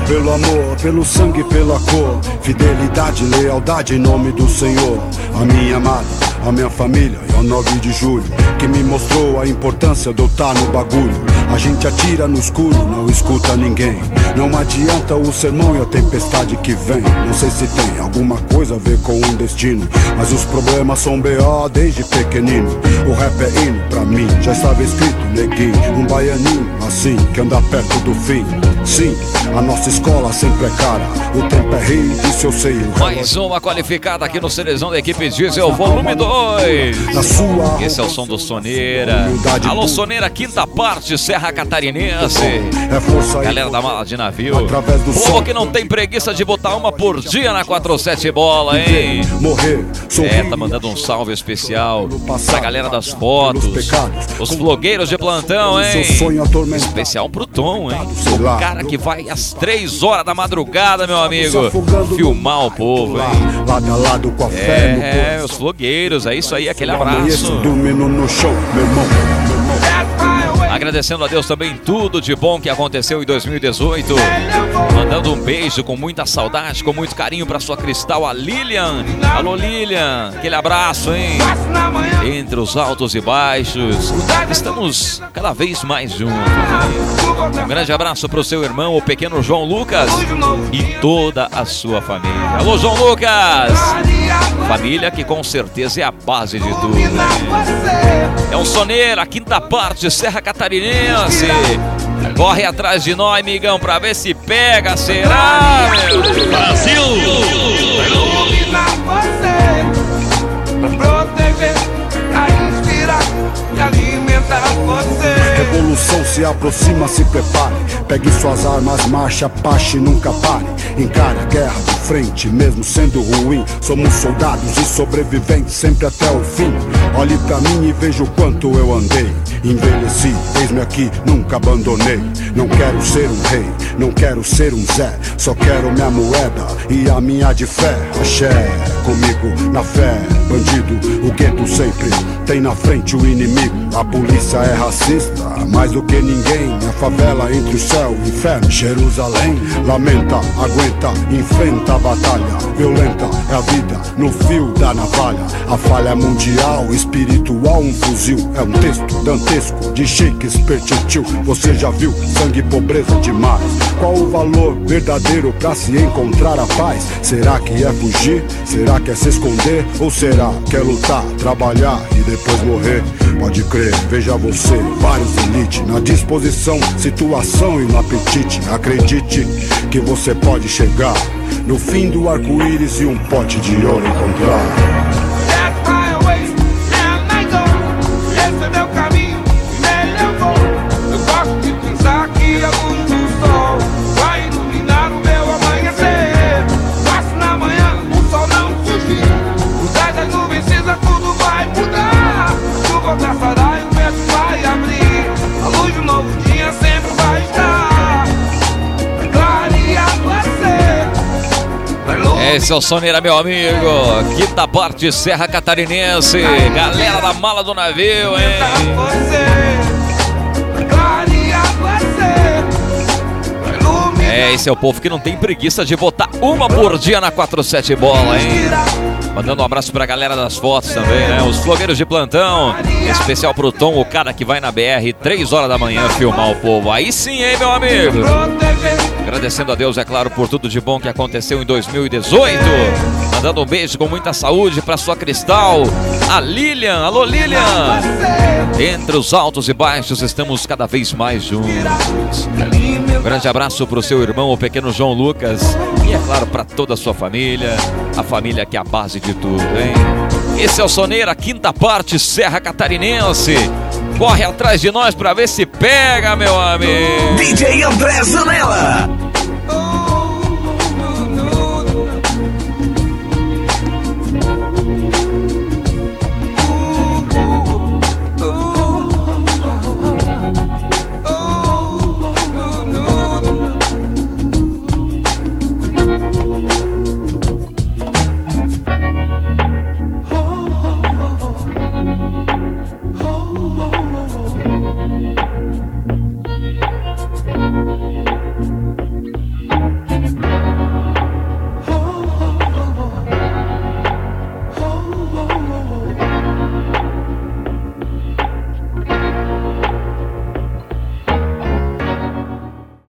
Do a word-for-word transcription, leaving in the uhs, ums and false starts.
pelo amor, pelo sangue, pela cor. Fidelidade, lealdade em nome do Senhor. A minha amada, a minha família e ao nove de julho, que me mostrou a importância de eu estar no bagulho. A gente atira no escuro, não escuta ninguém. Não adianta o sermão e a tempestade que vem. Não sei se tem alguma coisa a ver com um destino, mas os problemas são B O desde pequenino. O rap é hino pra mim, já estava escrito, neguinho. Um baianinho assim, que anda perto do fim. Sim, a nossa escola sempre é cara. O tempo é rei, isso eu sei. Mais uma qualificada aqui no Cerezão da equipe Diesel, volume dois. Esse é o som do Soneira. Alô Soneira, quinta parte, Serra Catarinense. Galera da Mala de Navio, povo que não tem preguiça de botar uma por dia na quatro sete bola, hein? É, tá mandando um salve especial pra galera das fotos, os blogueiros de plantão, hein? Especial pro Tom, hein? O cara que vai às três horas da madrugada, meu amigo, filmar o povo, hein? É, os blogueiros, é isso aí, aquele abraço. Agradecendo a Deus também tudo de bom que aconteceu em dois mil e dezoito. Mandando um beijo com muita saudade, com muito carinho pra sua Cristal, a Lilian. Alô Lilian, aquele abraço, hein? Entre os altos e baixos, estamos cada vez mais juntos. Um grande abraço pro seu irmão, o pequeno João Lucas, e toda a sua família. Alô João Lucas! Família que com certeza é a base de tudo, né? É um Soneira, quinta parte, Serra Catarinense. Corre atrás de nós, amigão, pra ver se pega, será, meu? Brasil! Iluminar você, pra proteger, pra inspirar e alimentar você. Revolução se aproxima, se prepare. Pegue suas armas, marcha, Apache, nunca pare. Encare a guerra de frente, mesmo sendo ruim. Somos soldados e sobreviventes sempre até o fim. Olhe pra mim e veja o quanto eu andei. Envelheci, eis-me aqui, nunca abandonei. Não quero ser um rei, não quero ser um Zé. Só quero minha moeda e a minha de fé. Axé, comigo na fé, bandido. O gueto sempre tem na frente o inimigo. A polícia é racista, mais do que ninguém. A favela entre o céu e o inferno. Jerusalém lamenta, aguenta, enfrenta a batalha. Violenta é a vida no fio da navalha. A falha é mundial, espiritual, um fuzil. É um texto dantesco de Shakespeare, tio. Você já viu sangue e pobreza demais? Qual o valor verdadeiro pra se encontrar a paz? Será que é fugir? Será que é se esconder? Ou será que é lutar, trabalhar e depois morrer? Pode crer, veja você, vários elite na disposição, situação e no apetite. Acredite que você pode chegar no fim do arco-íris e um pote de ouro encontrar. Esse é o Soneira, meu amigo. Quinta parte, Serra Catarinense. Galera da Mala do Navio, hein? É, esse é o povo que não tem preguiça de botar uma por dia na quatro sete bola, hein? Mandando um abraço pra galera das fotos também, né? Os blogueiros de plantão. Especial pro Tom, o cara que vai na B R três horas da manhã filmar o povo. Aí sim, hein, meu amigo? Agradecendo a Deus, é claro, por tudo de bom que aconteceu em dois mil e dezoito. Mandando um beijo com muita saúde pra sua Cristal, a Lilian. Alô, Lilian! Entre os altos e baixos, estamos cada vez mais juntos. Um grande abraço pro seu irmão, o pequeno João Lucas. E, é claro, pra toda a sua família. A família que é a base de tudo, hein? Esse é o Soneira, quinta parte, Serra Catarinense. Corre atrás de nós pra ver se pega, meu amigo. D J André Zanella.